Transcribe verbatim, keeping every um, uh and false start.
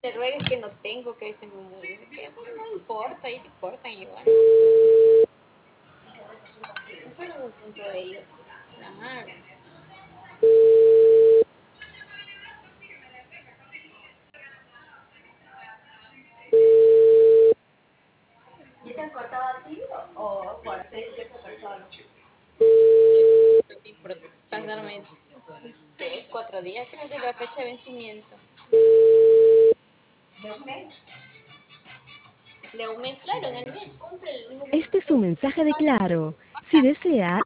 te ruegues que no tengo, que se me mueve. Que bueno, no importa, y te cortan igual. Pero es el punto de ellos. Claro. ¿Y te han cortado a ti o, o por seis de esa persona? Por pasarme tres, cuatro días, creo que es la fecha de vencimiento. ¿De un mes? De un mes, claro, en el mes cumple el mismo. Este es un mensaje de Claro. Si desea